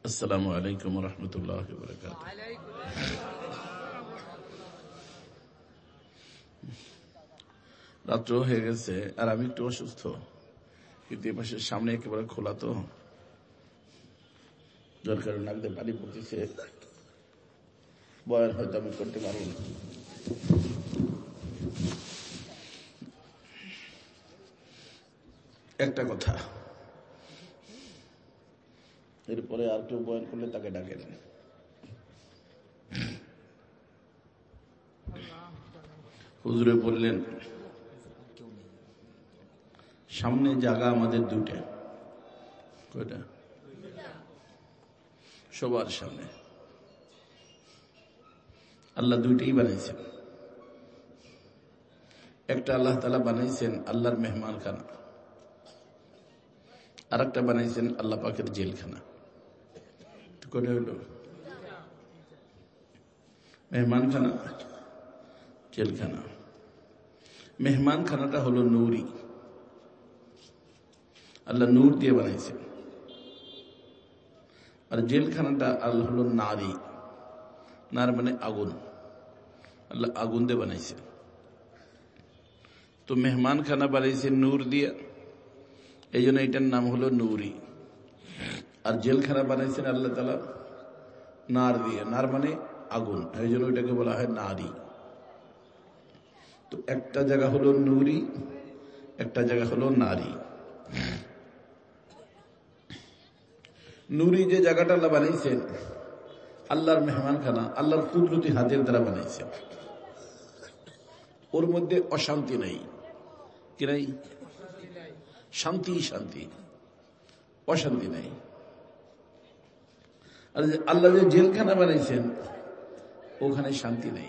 আসসালামু আলাইকুম ওয়া রাহমাতুল্লাহি ওয়া বারাকাতুহু। রাত্র হয়ে গেছে আর আমি একটু অসুস্থ, কিন্তু এই পাশের সামনে একেবারে খোলা, তো যার কারণে নাক দিয়ে পানি পড়তেছে, বয়ান হয়তো আমি করতে পারবো না। একটা কথা, এরপরে আর কেউ বয়ান করলে তাকে ডাকেন। হুজুরে বললেন, সামনে জায়গা আমাদের দুইটা। কয়টা? সবার সামনে আল্লাহ দুইটাই বানাইছেন। একটা আল্লাহ তাআলা বানাইছেন আল্লাহর মেহমানখানা, আর একটা বানাইছেন আল্লাহ পাকের জেলখানা। কয়টা হইল? মেহমানখানা, জেলখানা। মেহমানখানাটা হলো নূরি, আল্লাহ নূর দিয়ে বানাইছেন। আর জেলখানাটা আল্লাহ হলো নারী, নার মানে আগুন, আল্লাহ আগুন দিয়ে বানাইছে। তো মেহমানখানা বানাইছে নূর দিয়ে, এই জন্য এটার নাম হলো নূরি। আর জেলখানা বানাইছেন আল্লাহ তাআলা নার দিয়ে, নার মানে আগুন, এই জন্য ওইটাকে বলা হয় নারী। তো একটা জায়গা হলো নূরি, একটা জায়গা হলো নারী। নূরি যে জায়গাটা আল্লাহ বানাইছেন, আল্লাহর মেহমানখানা আল্লাহর কুদরতি হাতের দ্বারা বানাইছেন। ওর মধ্যে অশান্তি নাই, কি নাই? শান্তি শান্তি, অশান্তি নাই। আর আল্লাহ যে জেলখানা বানাইছেন, ওখানে শান্তি নেই।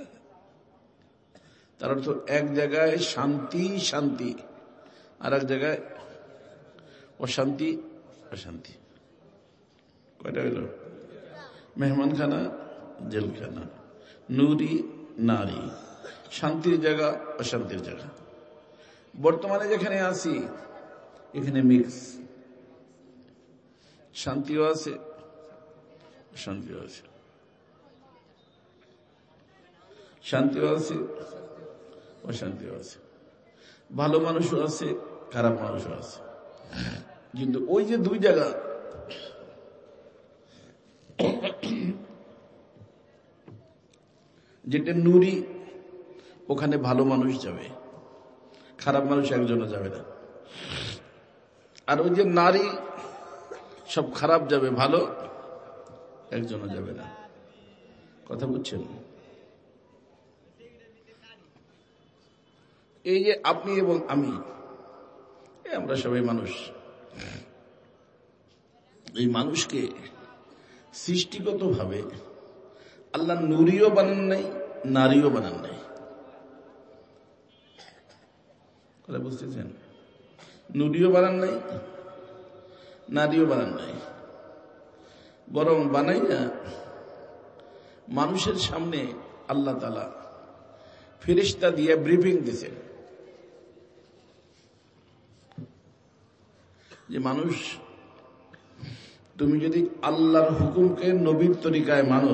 তার অর্থ এক জায়গায় শান্তি শান্তি, আর এক জায়গায় অশান্তি অশান্তি। কয়টা হইল? মেহমানখানা, জেলখানা, নূরি, নারী, শান্তির জায়গা, অশান্তির জায়গা। বর্তমানে যেখানে আছি এখানে মিক্স, শান্তিও আছে, শান্তিও আছে, শান্তিও আছে, অশান্তিও আছে, ভালো মানুষও আছে, খারাপ মানুষও আছে। কিন্তু ওই যে দুই জায়গা, যেটা নূরি, ওখানে ভালো মানুষ যাবে, খারাপ মানুষ একজনও যাবে না। আর ওই যে নারী, সব খারাপ যাবে, ভালো একজনও যাবে না। কথা বুঝছেন? এই যে আপনি এবং আমি, আমরা সবাই মানুষ। এই মানুষকে সৃষ্টিগতভাবে আল্লাহ নূরিও বানান নাই, নারীও বানান নাই। কথা বুঝতেছেন? নূরিও বানান নাই, নারীও বানান নাই। বরং বানাই না, মানুষের সামনে আল্লাহ তাআলা ফেরেশতা দিয়ে ব্রিফিং দিয়েছেন যে মানুষ, তুমি যদি আল্লাহর হুকুমকে নবীর তরিকায় মানো,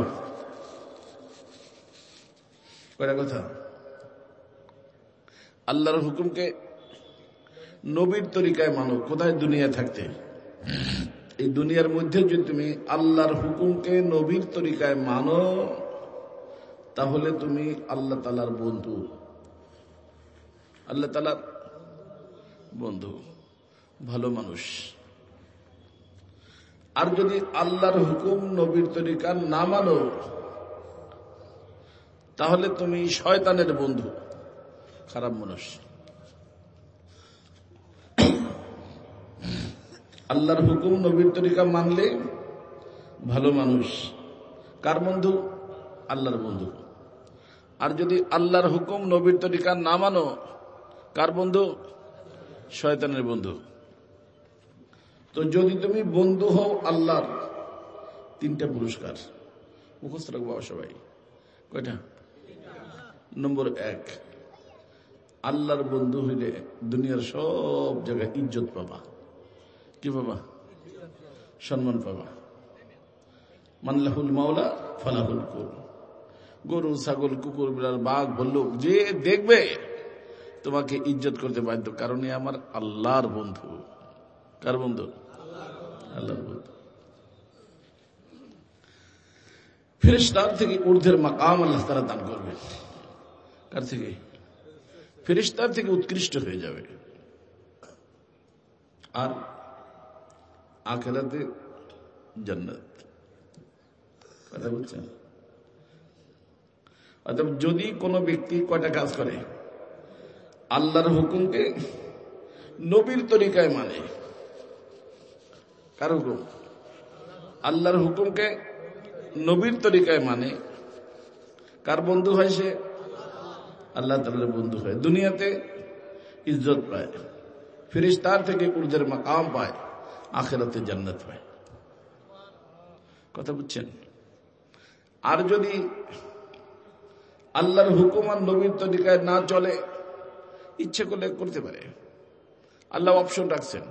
কয়টা কথা? আল্লাহর হুকুমকে নবীর তরিকায় মানো। কোথায়? দুনিয়া থাকতে। এই দুনিয়ার মধ্যে যদি তুমি আল্লাহর হুকুমকে নবীর তরিকায় মানো, তাহলে তুমি আল্লাহ তাআলার বন্ধু, আল্লাহ তাআলার বন্ধু, ভালো মানুষ। আর যদি আল্লাহর হুকুম নবীর তরিকা না মানো, তাহলে তুমি শয়তানের বন্ধু, খারাপ মানুষ। আল্লাহর হুকুম নবীর তরিকা মানলে ভালো মানুষ, কার বন্ধু? আল্লাহর বন্ধু। আর যদি আল্লাহর হুকুম নবীর তরিকা না মানো, কার বন্ধু? শয়তানের বন্ধু। তো যদি তুমি বন্ধু হও আল্লাহর, তিনটা পুরস্কার মুখস্থ রাখবো সবাই। কয়টা? নম্বর 1, আল্লাহর বন্ধু হইলে দুনিয়ার সব জায়গায় ইজ্জত পাবা। কি পাবা? সম্মান পাবা। মানলাহুল মাওলা ফালাহুল কুল। গরু, ছাগল, কুকুর, বিড়াল, বাঘ, ভল্লুক যে দেখবে তোমাকে ইজ্জত করতে বাধ্য, কারণ এ আমার আল্লাহর বন্ধু। কার বন্ধু? আল্লাহর বন্ধু। ফেরেশতার থেকে ঊর্ধ্বের মাকাম আল্লাহ তাআলা দান করবেন। কার থেকে? ফেরেশতার থেকে উৎকৃষ্ট হয়ে যাবে। আর আখিরাতে জান্নাত। কথা বুঝছেন? অর্থাৎ যদি কোনো ব্যক্তি কয়টা কাজ করে, আল্লাহর হুকুমকে নবীর তরিকায় মানে। কার হুকুম? আল্লাহর হুকুমকে নবীর তরিকায় মানে। কার বন্ধু হয় সে? আল্লাহ তাআলার বন্ধু হয়। দুনিয়াতে ইজ্জত পায়, ফেরেশতার থেকে ঊর্ধ্বের মাকাম পায়, আখিরাতে জান্নাত পায়। কথা বুঝছেন? আর যদি আল্লাহর হুকুম আর নবীর তরিকায় না চলে, ইচ্ছে করলে করতে পারে। আল্লাহ অপশন রাখছেন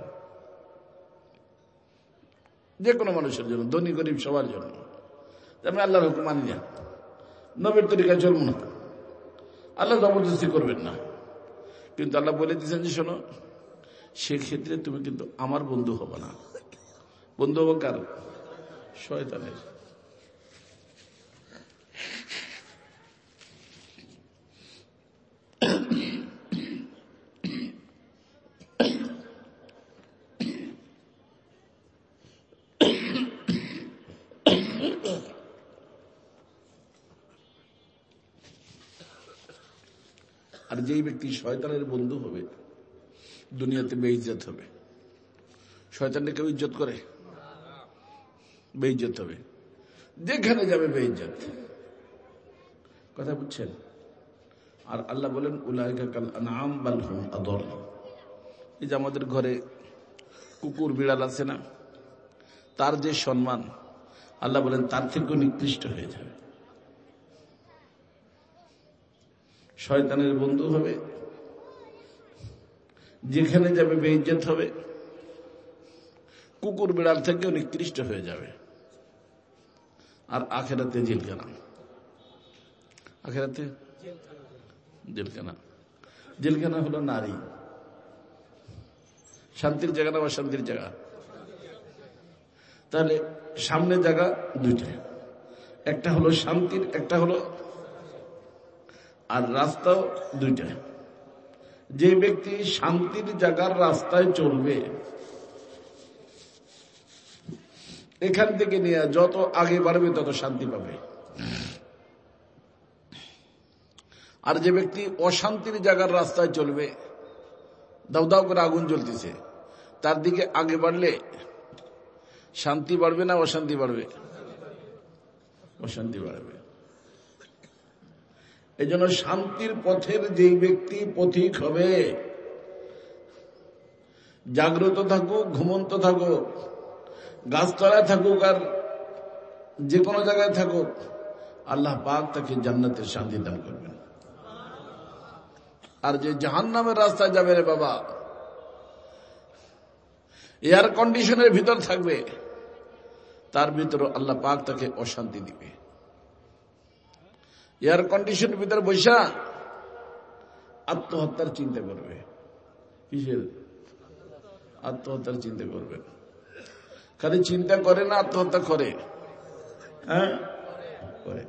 যে কোনো মানুষের জন্য, ধনী গরিব সবার জন্য। আমি আল্লাহর হুকুম মানি না, নবীর তরিকায় চলবো না, আল্লাহ জবরদস্তি করবেন না। কিন্তু আল্লাহ বলে দিয়েছেন যে শোনো, সেক্ষেত্রে তুমি কিন্তু আমার বন্ধু হবে না। বন্ধু হবো কার? শয়তানের। আর যেই ব্যক্তি শয়তানের বন্ধু হবে, দুনিয়াতে বেইজ্জত হবে। শয়তানকে কেউ ইজ্জত করে? বেইজ্জত হবে, যেখানে যাবে বেইজ্জত। কথা বুঝছেন? আর আল্লাহ বলেন উলাইকা কাল আনআম বাল হুম আদল। এই যে আমাদের ঘরে কুকুর বিড়াল আছে না, তার যে সম্মান, আল্লাহ বলেন তার থেকেও নিকৃষ্ট হয়ে যাবে। শয়তানের বন্ধু হবে, যেখানে যাবে বেইজ্জত হবে, কুকুর বিড়াল থেকেও নিকৃষ্ট হয়ে যাবে। আর আখিরাতে জেলখানা। আখিরাতে জেলখানা। জেলখানা হলো নারী। শান্তির জায়গা না অশান্তির জায়গা? তাহলে সামনে জায়গা দুইটা, একটা হলো শান্তির, একটা হলো, আর রাস্তাও দুইটা। যে ব্যক্তি শান্তির জায়গার রাস্তায় চলবে, এখান থেকে নিয়ে যত আগে বাড়বে তত শান্তি পাবে। আর যে ব্যক্তি অশান্তির জায়গার রাস্তায় চলবে, দাউ দাউ করে আগুন জ্বলতেছে, তার দিকে আগে বাড়লে শান্তি বাড়বে না অশান্তি বাড়বে? অশান্তি বাড়বে। এই জন্য শান্তির পথের যেই ব্যক্তি পথিক হবে, জাগ্রত থাকুক, ঘুমন্ত থাকুক, গাছতলায় থাকুক আর যে কোনো জায়গায় থাকুক, আল্লাহ পাক তাকে জান্নাতের শান্তি দান করবেন। আর যে জাহান্নামের রাস্তায় যাবে রে বাবা, এয়ার কন্ডিশনের ভিতর থাকবে, তার ভিতরে আল্লাহ পাক তাকে অশান্তি দিবে। এয়ার কন্ডিশনের ভিতরে বৈশা আত্মহত্যার চিন্তা করবে। কিসের? আত্মহত্যার চিন্তা করবে। খালি চিন্তা করে না, আত্মহত্যা করে। হ্যাঁ, করে।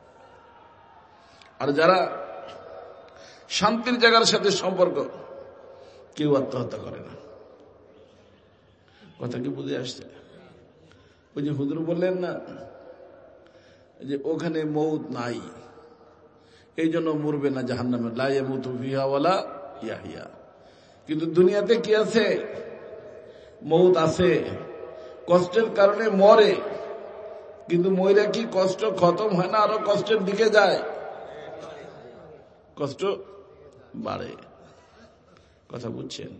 আর যারা শান্তির জায়গার সাথে সম্পর্ক, কেউ আত্মহত্যা করে না। কথা কি বুঝে আসছে? ওই যে হুজুর বললেন না যে ওখানে মৌত নাই, এই জন্য মরবে না জাহান্নামে, লা ইয়ামুতু ফিহা ওয়ালা ইয়াহইয়া। কিন্তু দুনিয়াতে কি আছে? মৌত আছে, কষ্টের কারণে মরে, কিন্তু মইরা কি কষ্ট খতম হয় না, আরো কষ্টের দিকে যায়, কষ্ট বাড়ে। কথা বুঝছেন?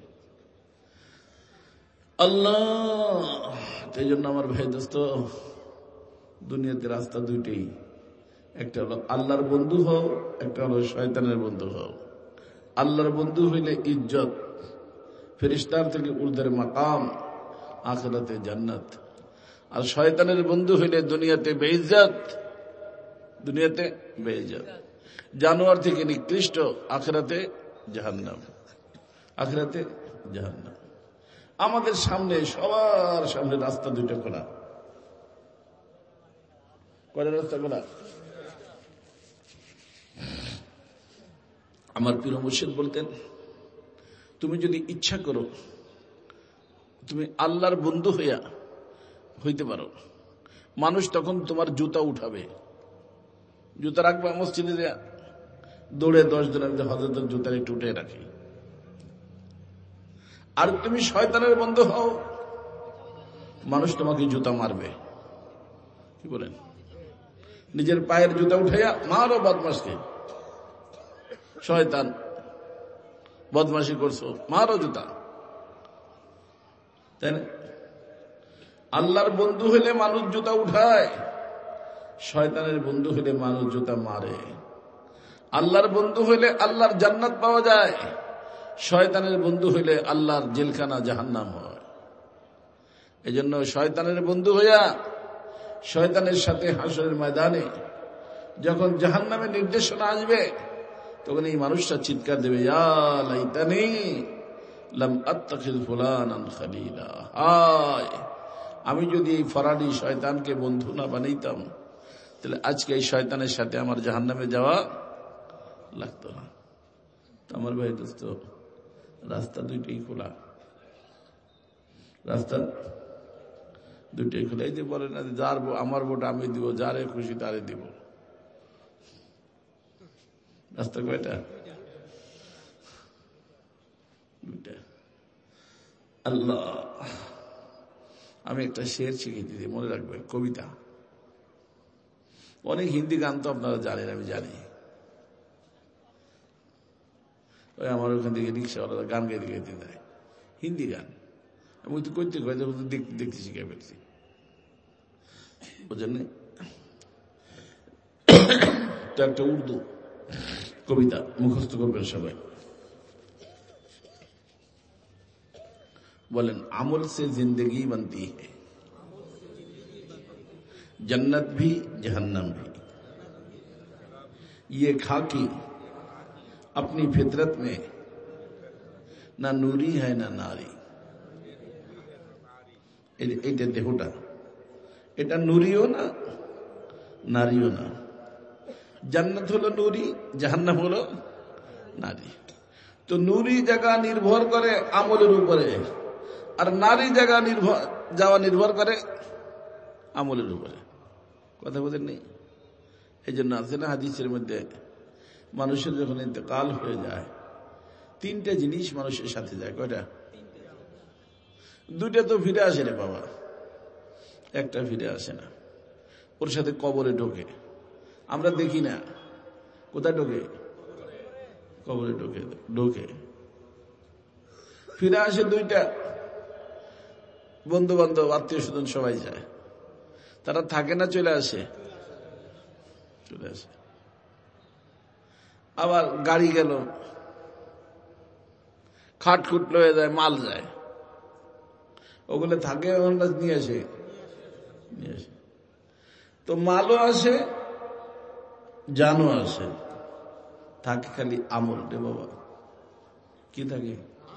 আল্লাহ, এই জন্য আমার ভাই দোস্ত, দুনিয়াতে রাস্তা দুইটাই, একটা হলো আল্লাহর বন্ধু হও, একটা হলো শয়তানের বন্ধু হও। আল্লাহর বন্ধু হইলে ইজ্জত, ফেরেশতার থেকে ঊর্ধ্বের মাকাম, আখিরাতে জান্নাত। আর শয়তানের বন্ধু হইলে দুনিয়াতে বেইজ্জত, দুনিয়াতে বেইজ্জত, জানোয়ার থেকে নিকৃষ্ট, আখিরাতে জাহান্নাম, আখিরাতে জাহান্নাম। আমাদের সামনে, সবার সামনে রাস্তা দুইটা খোলা। কয়টা রাস্তা খোলা? আমার পীর মুর্শিদ বলতেন, তুমি যদি ইচ্ছা করো তুমি আল্লাহর বন্ধু হইতে পারো, মানুষ তখন তোমার জুতা উঠাবে। জুতা রাখবা মসজিদে, দৌড়ে 10 জনের হযরতের জুতা একটু উঠে রাখে। আর তুমি শয়তানের বন্ধু হও, মানুষ তোমাকে জুতা মারবে। কি বলেন? নিজের পায়ের জুতা উঠাইয়া মারো বদমাশকে, শয়তান বদমাশি করছো, মারো জুতা। তাই না? আল্লাহর বন্ধু হইলে মানুষ জুতা উঠায়, শয়তানের বন্ধু হইলে মানুষ জুতা মারে। আল্লাহর বন্ধু হইলে আল্লাহর জান্নাত পাওয়া যায়, শয়তানের বন্ধু হইলে আল্লাহর জেলখানা জাহান্নাম হয়। এজন্য শয়তানের বন্ধু হইয়া শয়তানের সাথে হাসরের ময়দানে যখন জাহান্নামের নির্দেশনা আসবে, তখন এই মানুষটা চিৎকার দেবে, ইয়া লাইতানি লাম আত্তাখিয ফুলানান খালিলা। হায়, আমি যদি এই ফরাডি শয়তানকে বন্ধু না বানাইতাম, তাহলে আজকে এই শয়তানের সাথে আমার জাহান্নামে যাওয়া লাগতো না। আমার ভাই দোস্ত, রাস্তা দুইটাই খোলা, রাস্তা দুইটাই খোলা। এই যে বলে না, যার আমার ভোট আমি দিব, যারে খুশি তারে দিব। রাস্তা কয়টা? দুইটা। আল্লাহ, আমি একটা শের শিখে দিতে, মনে রাখবেন, কবিতা। অনেক হিন্দি গান তো আপনারা জানেন, আমি জানি। ওই আমার ওখান থেকে রিক্সাওয়ালা গান গাইতে গাইতে দেয়, হিন্দি গান। আমি তো করতে দেখতে শিখে ফেলছি। বুঝলেন? তো একটা উর্দু কবিতা মুখস্থ করবেন সবাই। বলেন, আমল সে জিंदगी बनती है, जन्नत भी जहन्नम भी, ये खाकी अपनी फितरत में ना नूरी है ना नारी। এটা দেহটা, এটা নুরিও না নারীও না। জান্নাত হলো নুরি, জাহান্নাম হলো নারী। তো নুরি জায়গা নির্ভর করে আমলের উপরে, আর নারী জায়গা যাওয়া নির্ভর করে আমলের উপরে। কথা বলেন নেই? এই জন্য আছে না হাদিসের মধ্যে, মানুষের যখন ইন্তেকাল হয়ে যায়, 3টা জিনিস মানুষের সাথে যায়। কয়টা? 2টা তো ফিরে আসে রে বাবা, একটা ফিরে আসে না। ওর সাথে কবরে ঢোকে, আমরা দেখি না। কোথায় ঢোকে? কবরে ঢোকে। ফিরে আসে 2টা, বন্ধু বান্ধব আত্মীয় স্বজন সবাই যায়, তারা থাকে না, চলে আসে। আবার গাড়ি গেল, খাটখুট লয়ে যায়, মাল যায়, ওগুলো থাকে, নিয়ে আসে। তো মালও আসে, জানও আসে, থাকে খালি আমল রে বাবা। কি থাকে?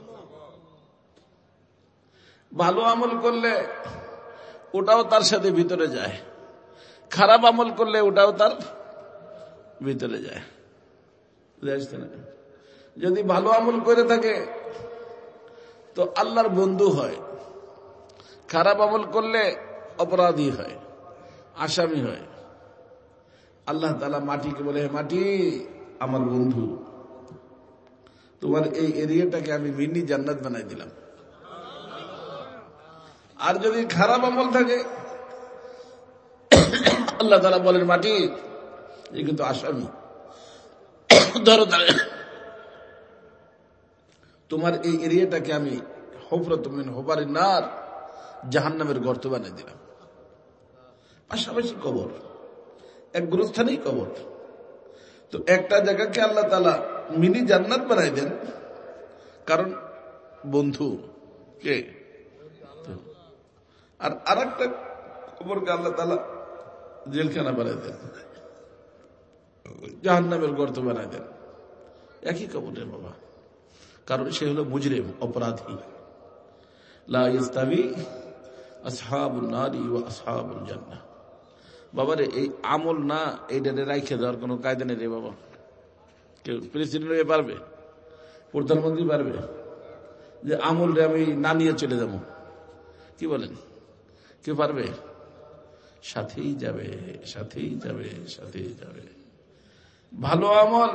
ভালো আমল করলে ওটাও তার সাথে ভিতরে যায়, খারাপ আমল করলে ওটাও তার ভিতরে যায়। যদি ভালো আমল করে থাকে তো আল্লাহর বন্ধু হয়, খারাপ আমল করলে অপরাধী হয়, আসামি হয়। আল্লাহ তাআলা মাটিকে বলে, হে মাটি আমার বন্ধু, তোমার এই এরিয়াটাকে আমি মিনি জান্নাত বানাই দিলাম। আর যদি খারাপ আমল থাকে, আল্লাহ তাআলা বলেন, মাটি এই কিন্তু আসামি, ধরো তারে, তোমার এই এরিয়াটাকে আমি হুফরাতুম মিন হুফারিন নার, জাহান্নামের গর্ত বানিয়ে দিলাম। পাশাপাশি কবর, এক গুরুস্থানেই কবর। তো একটা জায়গাকে আল্লাহ তাআলা মিনি জান্নাত বানাই দেন, কারণ বন্ধু কে। আর আরেকটা কবরকে আল্লাহ তাআলা জেলখানা বানাই দেন, জাহান্নামের গর্ত বানাই দেন, একই কবরে বাবা। কারণ সে হলো মুজরিম, অপরাধী। লা ইস্তাবি আসহাবুন নারি ওয়া আসহাবুল জান্নাহ। বাবারে এই আমল না, এইটা রাইখে দেওয়ার কোনো কায়দা নেই রে বাবা। কেউ প্রেসিডেন্ট হয়ে পারবে, প্রধানমন্ত্রী পারবে যে আমলটা আমি না নিয়ে চলে যাব? কি বলেন, কেউ পারবে? সাথেই যাবে, সাথেই যাবে, সাথেই যাবে। ভালো আমল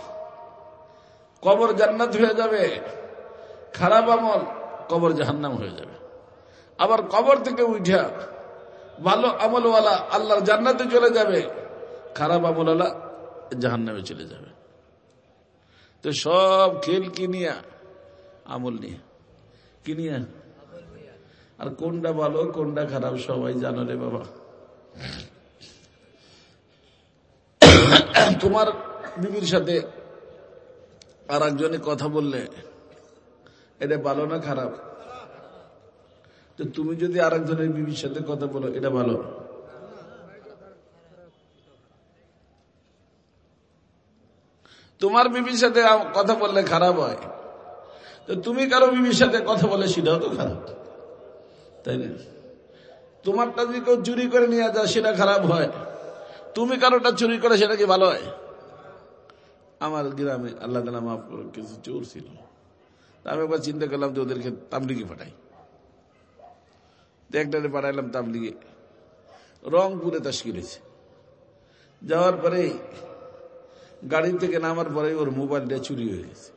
কবর জান্নাত হয়ে যাবে, খারাপ আমল কবর জাহান্নাম হয়ে যাবে। আবার কবর থেকে উঠা ভালো আমলওয়ালা আল্লাহর জান্নাতে চলে যাবে, খারাপ আমলওয়ালা জাহান্নামে চলে যাবে। তো সব খেল কি নিয়া? আমল নিয়ে। কি নিয়ে? আর কোনটা ভালো কোনটা খারাপ সবাই জানো রে বাবা। তোমার বিবির সাথে আর একজনে কথা বললে এটা ভালো না খারাপ? তো তুমি যদি আর একজনের বিবির সাথে কথা বলো এটা ভালো? তোমার বিবির সাথে কথা বললে খারাপ হয়, তো তুমি কারো বিবির সাথে কথা বলে সেটাও তো খারাপ, তাই না? তোমারটা যদি কেউ চুরি করে নিয়ে যায় সেটা খারাপ হয়, তুমি কারোটা চুরি করে সেটা কি ভালো হয়? আমার গ্রামে আল্লাহ তাআলা মাফ করো কিছু চোর ছিল, আমি একবার চিন্তা করলাম যে ওদেরকে তাবলিগে পাঠাই। একটারে পাঠাইলাম তাবলিগে, রংপুরে তাশকির হয়েছে। যাওয়ার পরে গাড়ি থেকে নামার পরে ওর মোবাইলটা চুরি হয়ে গেছে।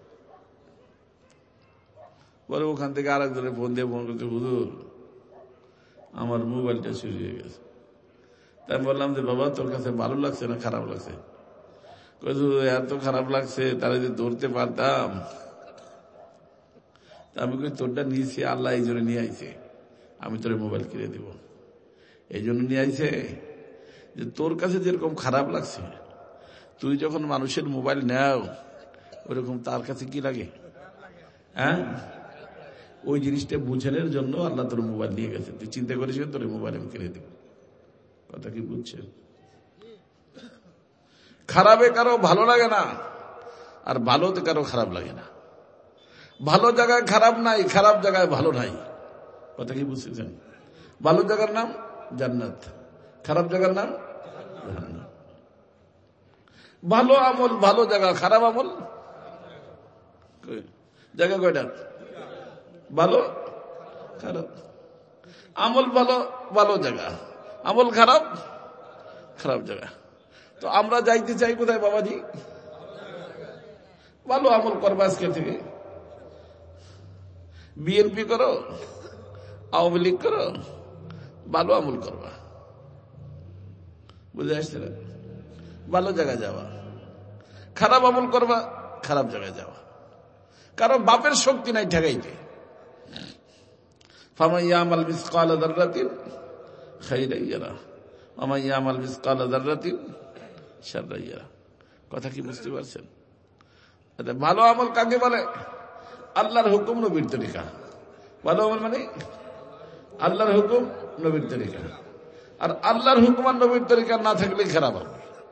পরে ওখান থেকে আর একজনের ফোন দিয়ে ফোন করছে, হুজুর আমার মোবাইলটা চুরি হয়ে গেছে। তাই বললাম যে বাবা তোর কাছে ভালো লাগছে না খারাপ লাগছে? এত খারাপ লাগছে, তারা যদি ধরতে পারতাম। আমি কই তোরটা নিয়েছি আল্লাহ এই জন্য নিয়ে আইছে, আমি তোর মোবাইল কিনে দিব। এই জন্য নিয়ে আইছে যে তোর কাছে যেরকম খারাপ লাগছে, তুই যখন মানুষের মোবাইল নেও ওরকম তার কাছে কি লাগে? হ্যাঁ, ওই জিনিসটা বুঝানোর জন্য আল্লাহ তোর মোবাইল নিয়ে গেছে। তুই চিন্তা করিস তোর মোবাইল আমি কিনে দিব। কথা কি বুঝছেন? খারাপে কারো ভালো লাগে না, আর ভালোতে কারো খারাপ লাগে না। ভালো জায়গায় খারাপ নাই, খারাপ জায়গায় ভালো নাই। কথা কি বুঝতেছেন? ভালো জায়গার নাম জান্নাত, খারাপ জায়গার নাম জাহান্নাম। ভালো আমল ভালো জায়গা, খারাপ আমল জায়গা কয়টা? ভালো খারাপ। আমল ভালো ভালো জায়গা, আমল খারাপ খারাপ জায়গা। তো আমরা যাইতে চাই কোথায় বাবাজি? ভালো আমল করবা। আজকে থেকে বিএনপি করো, আওয়ামী লীগ করো, ভালো আমল করবা। বুঝে আসছে না? ভালো জায়গায় যাওয়া। খারাপ আমল করবা, খারাপ জায়গায় যাওয়া। কারো বাপের শক্তি নাই ঠেকাইতে। ফামান ইয়ামাল মিসকাল যাররাতিন খাইরান ইয়ারা ওয়া মান ইয়ামাল মিসকাল যাররাতিন শাররান ইয়ারা। কথা কি বুঝতে পারছেন? ভালো আমল কাকে বলে? আল্লাহর হুকুম নবীর তরিকা। ভালো আমল মানে আল্লাহর হুকুম নবীর তরিকা। আর আল্লাহর হুকুম আর নবীর তরিকা না থাকলে খারাপ আমল।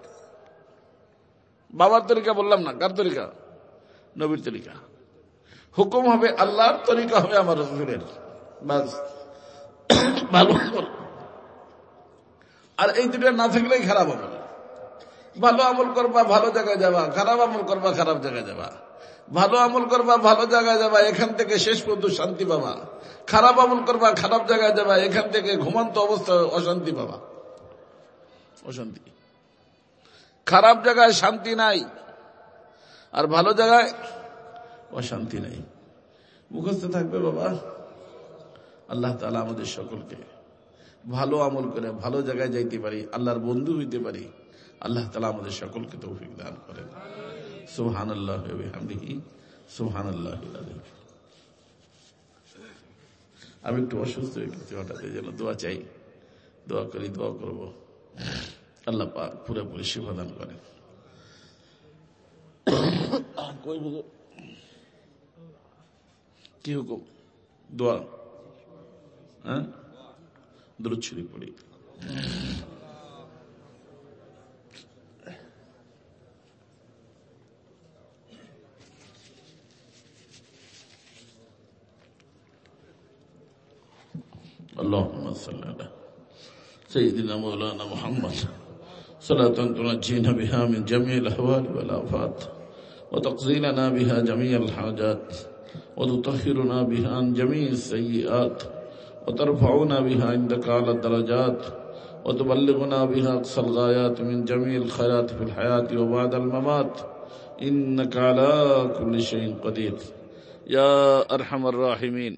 বাবার তরিকা বললাম না, কার তরিকা? নবীর তরিকা। হুকুম হবে আল্লাহর, তরিকা হবে আমার রাসূলের, বাস ভালো আমল। আর এই দুটো না থাকলেই খারাপ আমল। ভালো আমল করবা ভালো জায়গায় যাবা, খারাপ আমল করবা খারাপ জায়গায় যাবা। ভালো আমল করবা ভালো জায়গায় যাবা, এখান থেকে শেষ পর্যন্ত শান্তি পাবা। খারাপ আমল করবা খারাপ জায়গায় যাবা, এখান থেকে ঘুমন্ত অবস্থায় অশান্তি পাবা। অশান্তি। খারাপ জায়গায় শান্তি নাই, আর ভালো জায়গায় অশান্তি নাই। মুখস্থ থাকবে বাবা। আল্লাহ তাআলা আমাদের সকলকে ভালো আমল করে ভালো জায়গায় যাইতে পারি, আল্লাহর বন্ধু হইতে পারি। আল্লাহ তাআলা আমাদের সকলকে তৌফিক দান করেন। সুবহানাল্লাহি ওয়া বিহামদিহি সুবহানাল্লাহিল আযীম। আমি একটু অসুস্থ হয়ে গেছি হঠাৎ, এই জন্য দোয়া চাই। দোয়া করি, দোয়া করব আল্লাহ পাক পুরোপুরি শিফা দান করেন। কি হুকুম? দোয়া। হ্যাঁ, দুরূদ শরীফ পড়ি। اللهم صل على سيدنا مولانا محمد صلاة تنجينا بها من جميع الأهوال والآفات وتقضي لنا بها جميع الحاجات وتطهرنا بها عن جميع السيئات وترفعنا بها عندك على الدرجات وتبلغنا بها أقصى الغايات من جميع الخيرات في الحياة وبعد الممات إنك على كل شيء قدير يا أرحم الراحمين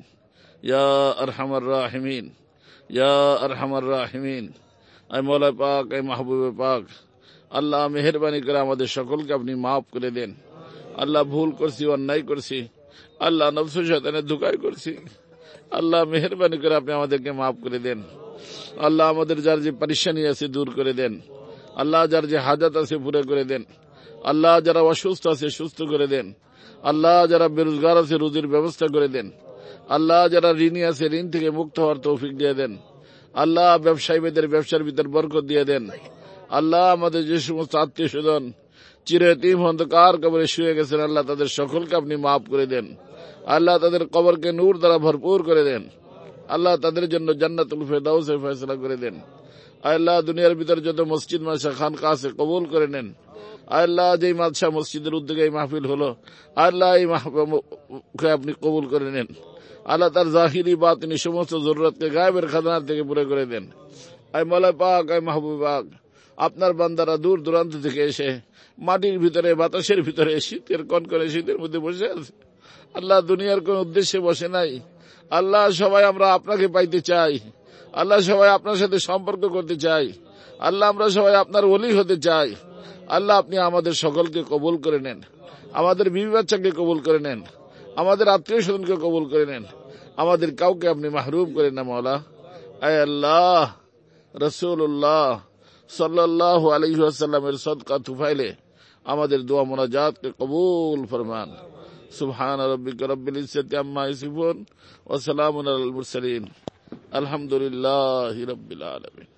يا أرحم الراحمين يا أرحم الراحمين اے مولا پاک اے محبوب پاک আল্লাহ মেহেরবানি করে আমাদের সকলকে আপনি মাফ করে দেন। আল্লাহ ভুল করছি, অন্যায় করছি, আল্লাহ নফস শয়তানের ধোঁকায় করছি, আল্লাহ মেহেরবানি করে আপনি আমাদেরকে মাফ করে দেন। আল্লাহ আমাদের যার যে পরেশানি আছে দূর করে দেন। আল্লাহ যার যে হাজাত আছে পুরো করে দেন। আল্লাহ যারা অসুস্থ আছে সুস্থ করে দেন। আল্লাহ যারা বেরোজগার আছে রুজির ব্যবস্থা করে দেন। আল্লাহ যারা ঋণী আছে ঋণ থেকে মুক্ত হওয়ার তৌফিক দিয়ে দেন। আল্লাহ ব্যবসায়ীদের ব্যবসার ভিতর বরকত দিয়ে দেন। আল্লাহ আমাদের যে সমস্ত আত্মীয় স্বজন চিরয়তীম অন্ধকার কবরে শুয়ে গেছেন, আল্লাহ তাদের সকলকে আপনি মাফ করে দেন। আল্লাহ তাদের কবরকে নূর দ্বারা ভরপুর করে দেন। আল্লাহ তাদের জন্য জান্নাতুল ফেরদাউসের ফয়সালা করে দেন। আল্লাহ দুনিয়ার ভিতর যত মসজিদ মাদ্রাসা খানকা আছে কবুল করে নেন। আল্লাহ যেই মাদ্রাসা মসজিদের উদ্যোগে এই মাহফিল হলো, আল্লাহ এই মাহফিলকে আপনি কবুল করে নেন। আল্লাহ তার জাহিরি বাতিনি সমস্ত জরুরতকে গায়েবের খাজানা থেকে পুরো করে দেন। আয় মওলা পাক, আয় মাহবুব পাক, আপনার বান্দারা দূর দূরান্ত থেকে এসে মাটির ভিতরে বাতাসের ভিতরে শীতের কনকনে শীতের মধ্যে বসে আছে। আল্লাহ দুনিয়ার কোন উদ্দেশ্যে বসে নাই। আল্লাহ সবাই আমরা আপনাকে পাইতে চাই। আল্লাহ সবাই আপনার সাথে সম্পর্ক করতে চাই। আল্লাহ আমরা সবাই আপনার ওলি হতে চাই। আল্লাহ আপনি আমাদের সকলকে কবুল করে নেন। আমাদের বিবি বাচ্চাকে কবুল করে নেন। আমাদের আত্মীয় স্বজনকে কবুল করে নেন। আমাদের কাউকে আপনি মাহরুম করেন না মওলা। আয় আল্লাহ, রাসূলুল্লাহ সাল্লাল্লাহু আলাইহি ওয়াসাল্লামের সদকা তুফাইলে আমাদের দোয়া মুনাজাতকে কবুল ফরমান। সুবহান রাব্বিকা রাব্বিল ইজ্জাতি আম্মা ইয়াসিফুন ওয়া সালামুন আলাল মুরসালিন আলহামদুলিল্লাহি রাব্বিল আলামিন।